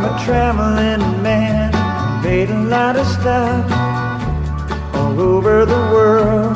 I'm a traveling man, made a lot of stuff all over the world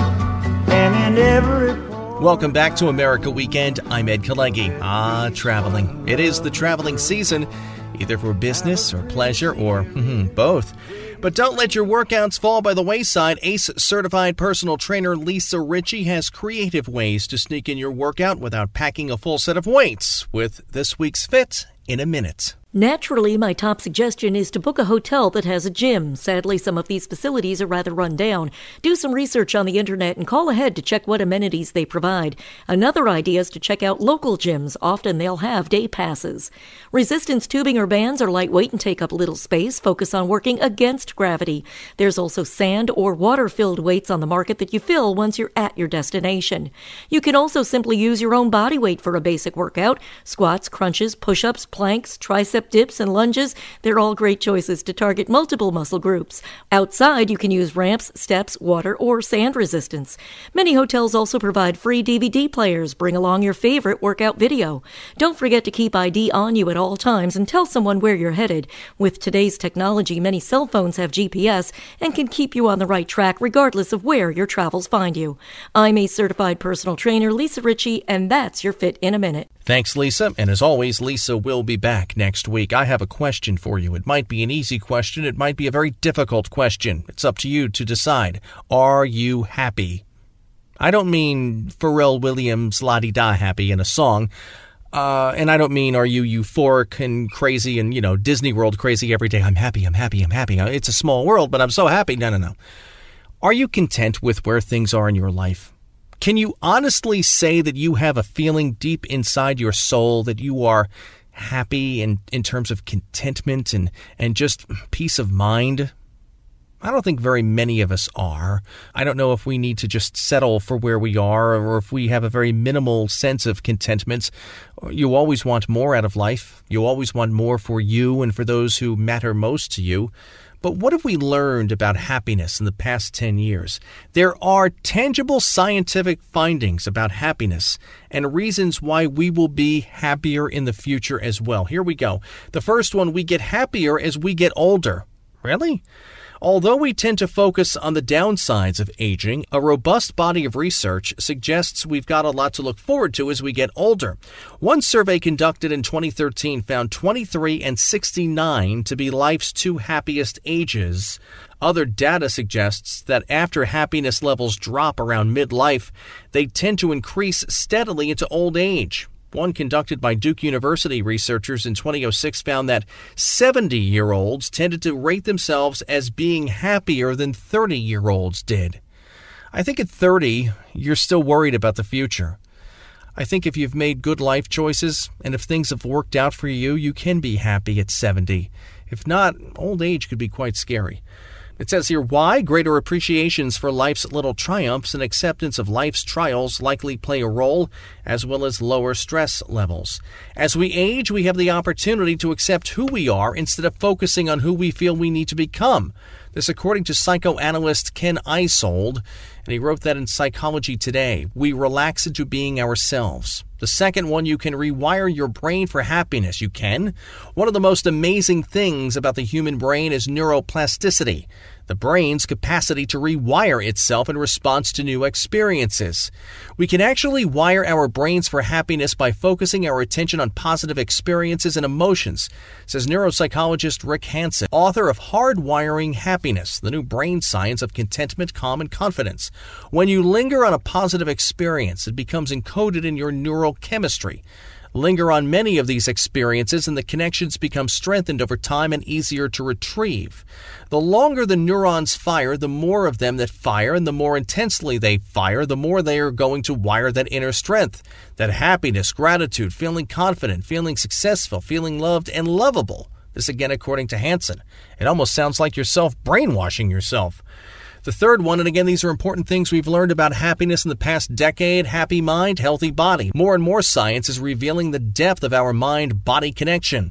and in every... Welcome back to America Weekend. I'm Ed Kalegi. Traveling. It is the traveling season, either for business or pleasure or both. But don't let your workouts fall by the wayside. ACE-certified personal trainer Lisa Ritchie has creative ways to sneak in your workout without packing a full set of weights with this week's Fit in a Minute. Naturally, my top suggestion is to book a hotel that has a gym. Sadly, some of these facilities are rather run down. Do some research on the internet and call ahead to check what amenities they provide. Another idea is to check out local gyms. Often they'll have day passes. Resistance tubing or bands are lightweight and take up little space. Focus on working against gravity. There's also sand or water-filled weights on the market that you fill once you're at your destination. You can also simply use your own body weight for a basic workout. Squats, crunches, push-ups, planks, tricep dips, and lunges, they're all great choices to target multiple muscle groups. Outside, you can use ramps, steps, water, or sand resistance. Many hotels also provide free DVD players. Bring along your favorite workout video. Don't forget to keep ID on you at all times and tell someone where you're headed. With today's technology, many cell phones have GPS and can keep you on the right track regardless of where your travels find you. I'm a certified personal trainer, Lisa Ritchie, and that's your Fit in a Minute. Thanks, Lisa. And as always, Lisa will be back next week. I have a question for you. It might be an easy question. It might be a very difficult question. It's up to you to decide. Are you happy? I don't mean Pharrell Williams la-di-da happy in a song. And I don't mean are you euphoric and crazy and, Disney World crazy every day. I'm happy, I'm happy, I'm happy. It's a small world, but I'm so happy. No. Are you content with where things are in your life? Can you honestly say that you have a feeling deep inside your soul that you are happy in terms of contentment and just peace of mind? I don't think very many of us are. I don't know if we need to just settle for where we are or if we have a very minimal sense of contentment. You always want more out of life. You always want more for you and for those who matter most to you. But what have we learned about happiness in the past 10 years? There are tangible scientific findings about happiness and reasons why we will be happier in the future as well. Here we go. The first one, we get happier as we get older. Really? Although we tend to focus on the downsides of aging, a robust body of research suggests we've got a lot to look forward to as we get older. One survey conducted in 2013 found 23 and 69 to be life's two happiest ages. Other data suggests that after happiness levels drop around midlife, they tend to increase steadily into old age. One conducted by Duke University researchers in 2006 found that 70-year-olds tended to rate themselves as being happier than 30-year-olds did. I think at 30, you're still worried about the future. I think if you've made good life choices and if things have worked out for you, you can be happy at 70. If not, old age could be quite scary. It says here, why? Greater appreciations for life's little triumphs and acceptance of life's trials likely play a role, as well as lower stress levels. As we age, we have the opportunity to accept who we are instead of focusing on who we feel we need to become. This according to psychoanalyst Ken Isold, and he wrote that in Psychology Today. We relax into being ourselves. The second one, you can rewire your brain for happiness. You can. One of the most amazing things about the human brain is neuroplasticity, the brain's capacity to rewire itself in response to new experiences. We can actually wire our brains for happiness by focusing our attention on positive experiences and emotions, says neuropsychologist Rick Hansen, author of Hardwiring Happiness, the new brain science of contentment, calm, and confidence. When you linger on a positive experience, it becomes encoded in your neural chemistry. Linger on many of these experiences and the connections become strengthened over time and easier to retrieve. The longer the neurons fire, the more of them that fire, and the more intensely they fire, the more they are going to wire that inner strength, that happiness, gratitude, feeling confident, feeling successful, feeling loved and lovable. This again according to Hansen. It almost sounds like you're self-brainwashing yourself. The third one, and again, these are important things we've learned about happiness in the past decade: happy mind, healthy body. More and more science is revealing the depth of our mind-body connection.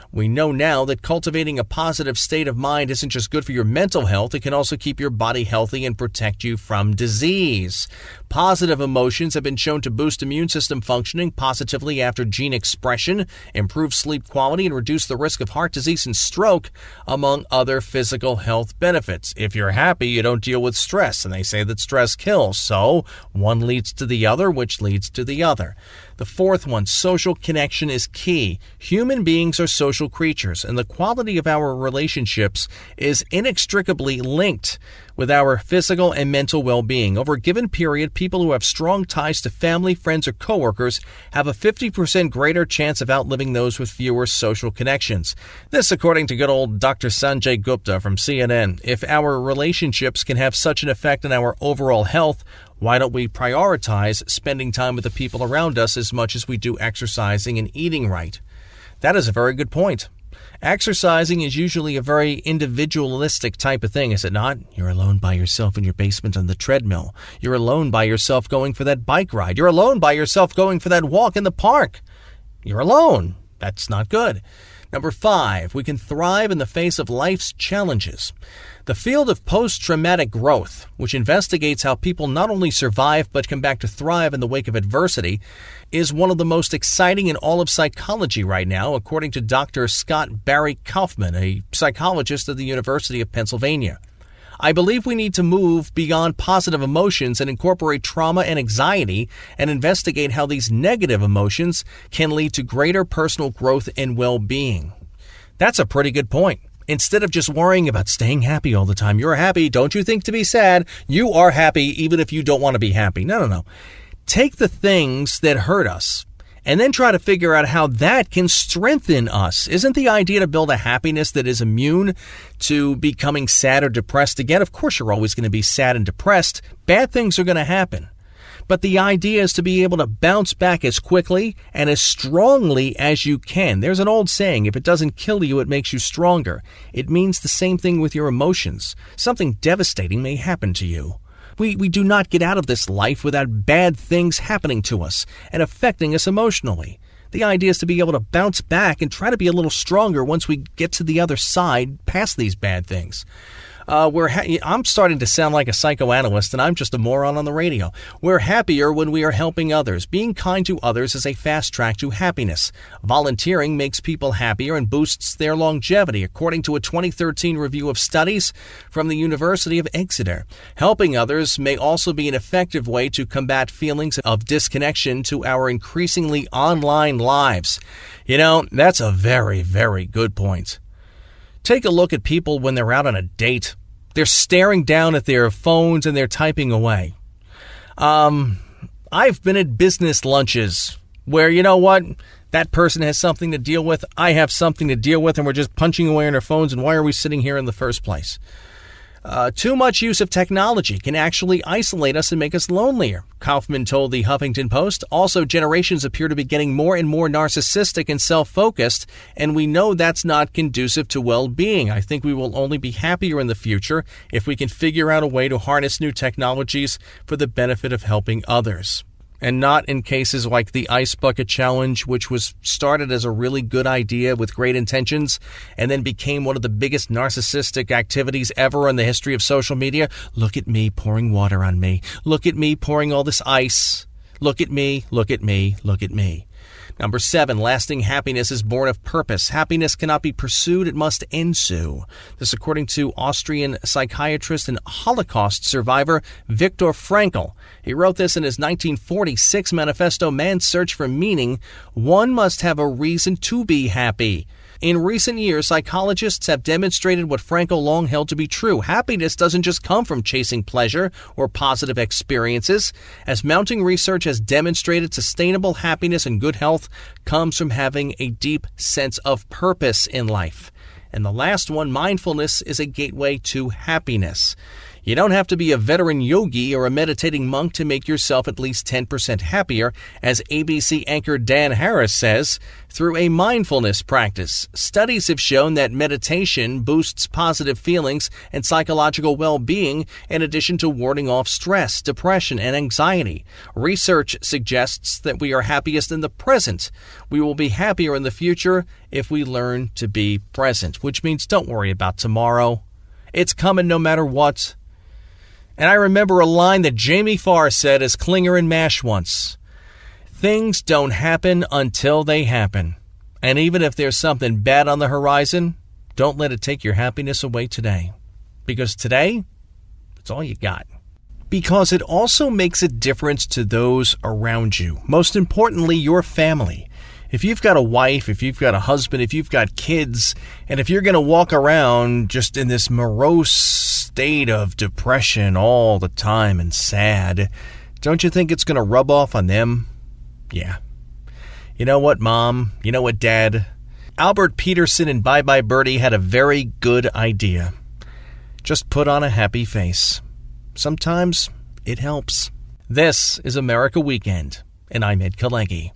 We know now that cultivating a positive state of mind isn't just good for your mental health, it can also keep your body healthy and protect you from disease. Positive emotions have been shown to boost immune system functioning positively after gene expression, improve sleep quality, and reduce the risk of heart disease and stroke, among other physical health benefits. If you're happy, you don't deal with stress, and they say that stress kills, so one leads to the other, which leads to the other. The fourth one, social connection is key. Human beings are social creatures, and the quality of our relationships is inextricably linked with our physical and mental well-being. Over a given period, people who have strong ties to family, friends, or coworkers have a 50% greater chance of outliving those with fewer social connections. This, according to good old Dr. Sanjay Gupta from CNN. If our relationships can have such an effect on our overall health, why don't we prioritize spending time with the people around us as much as we do exercising and eating right? That is a very good point. Exercising is usually a very individualistic type of thing, is it not? You're alone by yourself in your basement on the treadmill. You're alone by yourself going for that bike ride. You're alone by yourself going for that walk in the park. You're alone. That's not good. Number 5, we can thrive in the face of life's challenges. The field of post-traumatic growth, which investigates how people not only survive but come back to thrive in the wake of adversity, is one of the most exciting in all of psychology right now, according to Dr. Scott Barry Kaufman, a psychologist at the University of Pennsylvania. I believe we need to move beyond positive emotions and incorporate trauma and anxiety and investigate how these negative emotions can lead to greater personal growth and well-being. That's a pretty good point. Instead of just worrying about staying happy all the time, you're happy, don't you think to be sad? You are happy even if you don't want to be happy. No. Take the things that hurt us and then try to figure out how that can strengthen us. Isn't the idea to build a happiness that is immune to becoming sad or depressed again? Of course, you're always going to be sad and depressed. Bad things are going to happen. But the idea is to be able to bounce back as quickly and as strongly as you can. There's an old saying, if it doesn't kill you, it makes you stronger. It means the same thing with your emotions. Something devastating may happen to you. We do not get out of this life without bad things happening to us and affecting us emotionally. The idea is to be able to bounce back and try to be a little stronger once we get to the other side past these bad things. I'm starting to sound like a psychoanalyst, and I'm just a moron on the radio. We're happier when we are helping others. Being kind to others is a fast track to happiness. Volunteering makes people happier and boosts their longevity, according to a 2013 review of studies from the University of Exeter. Helping others may also be an effective way to combat feelings of disconnection to our increasingly online lives. That's a very, very good point. Take a look at people when they're out on a date. They're staring down at their phones and they're typing away. I've been at business lunches where, you know what, that person has something to deal with, I have something to deal with, and we're just punching away on our phones, and why are we sitting here in the first place? Too much use of technology can actually isolate us and make us lonelier, Kaufman told the Huffington Post. Also, generations appear to be getting more and more narcissistic and self-focused, and we know that's not conducive to well-being. I think we will only be happier in the future if we can figure out a way to harness new technologies for the benefit of helping others. And not in cases like the Ice Bucket Challenge, which was started as a really good idea with great intentions and then became one of the biggest narcissistic activities ever in the history of social media. Look at me pouring water on me. Look at me pouring all this ice. Look at me, look at me, look at me. Number 7, lasting happiness is born of purpose. Happiness cannot be pursued, it must ensue. This according to Austrian psychiatrist and Holocaust survivor Viktor Frankl. He wrote this in his 1946 manifesto, Man's Search for Meaning. One must have a reason to be happy. In recent years, psychologists have demonstrated what Frankl long held to be true. Happiness doesn't just come from chasing pleasure or positive experiences. As mounting research has demonstrated, sustainable happiness and good health comes from having a deep sense of purpose in life. And the last one, mindfulness, is a gateway to happiness. You don't have to be a veteran yogi or a meditating monk to make yourself at least 10% happier, as ABC anchor Dan Harris says, through a mindfulness practice. Studies have shown that meditation boosts positive feelings and psychological well-being in addition to warding off stress, depression, and anxiety. Research suggests that we are happiest in the present. We will be happier in the future if we learn to be present, which means don't worry about tomorrow. It's coming no matter what. And I remember a line that Jamie Farr said as Klinger and MASH once. Things don't happen until they happen. And even if there's something bad on the horizon, don't let it take your happiness away today. Because today, it's all you got. Because it also makes a difference to those around you. Most importantly, your family. If you've got a wife, if you've got a husband, if you've got kids, and if you're going to walk around just in this morose state of depression all the time and sad, don't you think it's going to rub off on them? Yeah. You know what, Mom? You know what, Dad? Albert Peterson in Bye Bye Birdie had a very good idea. Just put on a happy face. Sometimes it helps. This is America Weekend, and I'm Ed Kalegi.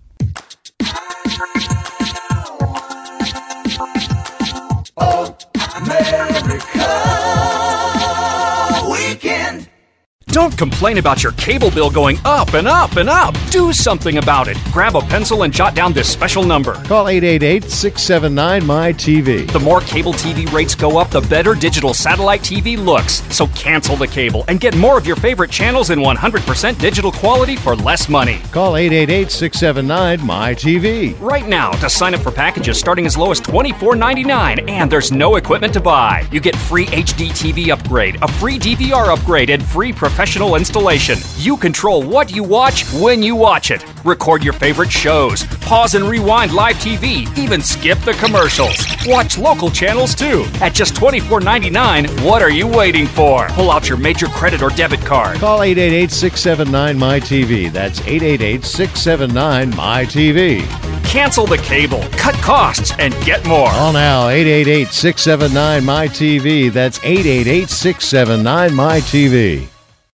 America Weekend. Don't complain about your cable bill going up and up and up. Do something about it. Grab a pencil and jot down this special number. Call 888-679-MY-TV. The more cable TV rates go up, the better digital satellite TV looks. So cancel the cable and get more of your favorite channels in 100% digital quality for less money. Call 888-679-MY-TV. Right now to sign up for packages starting as low as $24.99, and there's no equipment to buy. You get free HD TV upgrade, a free DVR upgrade, and free professional installation. You control what you watch when you watch it. Record your favorite shows, pause and rewind live TV, even skip the commercials. Watch local channels too. At just $24.99, what are you waiting for? Pull out your major credit or debit card. Call 888-679-MY-TV. That's 888-679-MY-TV. Cancel the cable, cut costs, and get more. Call now, 888-679-MY-TV. That's 888-679-MY-TV.